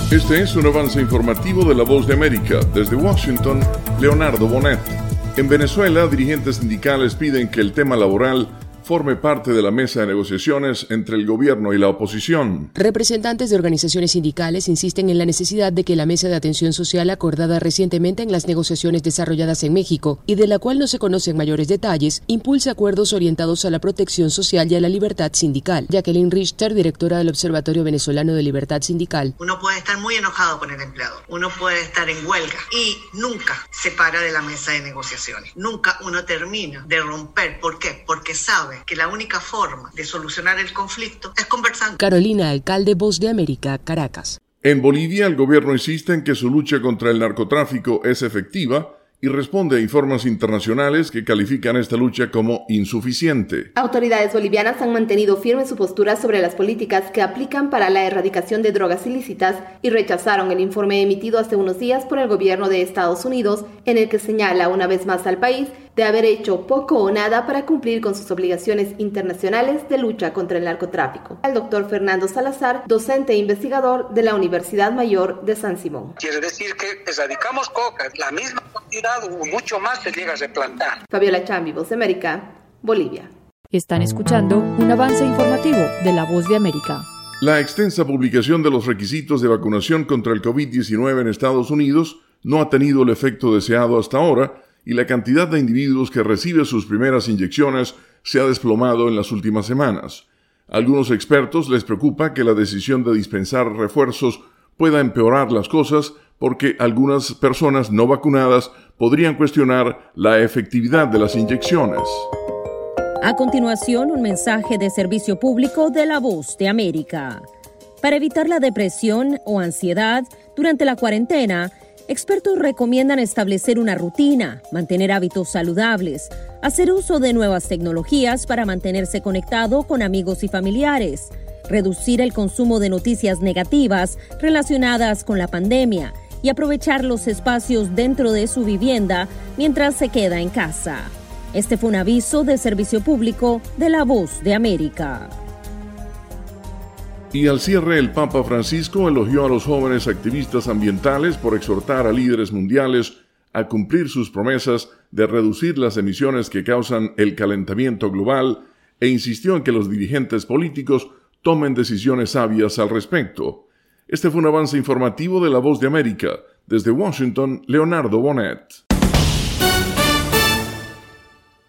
Este es un avance informativo de La Voz de América. Desde Washington, Leonardo Bonet. En Venezuela, dirigentes sindicales piden que el tema laboral forme parte de la mesa de negociaciones entre el gobierno y la oposición. Representantes de organizaciones sindicales insisten en la necesidad de que la mesa de atención social acordada recientemente en las negociaciones desarrolladas en México y de la cual no se conocen mayores detalles, impulse acuerdos orientados a la protección social y a la libertad sindical. Jacqueline Richter, directora del Observatorio Venezolano de Libertad Sindical. Uno puede estar muy enojado con el empleado, uno puede estar en huelga y nunca se para de la mesa de negociaciones. Nunca uno termina de romper. ¿Por qué? Porque sabe que la única forma de solucionar el conflicto es conversando. Carolina Alcalde, Voz de América, Caracas. En Bolivia, el gobierno insiste en que su lucha contra el narcotráfico es efectiva y responde a informes internacionales que califican esta lucha como insuficiente. Autoridades bolivianas han mantenido firme su postura sobre las políticas que aplican para la erradicación de drogas ilícitas y rechazaron el informe emitido hace unos días por el gobierno de Estados Unidos, en el que señala una vez más al país de haber hecho poco o nada para cumplir con sus obligaciones internacionales de lucha contra el narcotráfico. Al doctor Fernando Salazar, docente e investigador de la Universidad Mayor de San Simón. Quiere decir que erradicamos coca, la misma cantidad o mucho más se llega a replantar. Fabiola Chambi, Voz de América, Bolivia. Están escuchando un avance informativo de La Voz de América. La extensa publicación de los requisitos de vacunación contra el COVID-19 en Estados Unidos no ha tenido el efecto deseado hasta ahora, y la cantidad de individuos que reciben sus primeras inyecciones se ha desplomado en las últimas semanas. A algunos expertos les preocupa que la decisión de dispensar refuerzos pueda empeorar las cosas porque algunas personas no vacunadas podrían cuestionar la efectividad de las inyecciones. A continuación, un mensaje de servicio público de La Voz de América. Para evitar la depresión o ansiedad durante la cuarentena, expertos recomiendan establecer una rutina, mantener hábitos saludables, hacer uso de nuevas tecnologías para mantenerse conectado con amigos y familiares, reducir el consumo de noticias negativas relacionadas con la pandemia y aprovechar los espacios dentro de su vivienda mientras se queda en casa. Este fue un aviso de servicio público de La Voz de América. Y al cierre, el Papa Francisco elogió a los jóvenes activistas ambientales por exhortar a líderes mundiales a cumplir sus promesas de reducir las emisiones que causan el calentamiento global e insistió en que los dirigentes políticos tomen decisiones sabias al respecto. Este fue un avance informativo de La Voz de América. Desde Washington, Leonardo Bonet.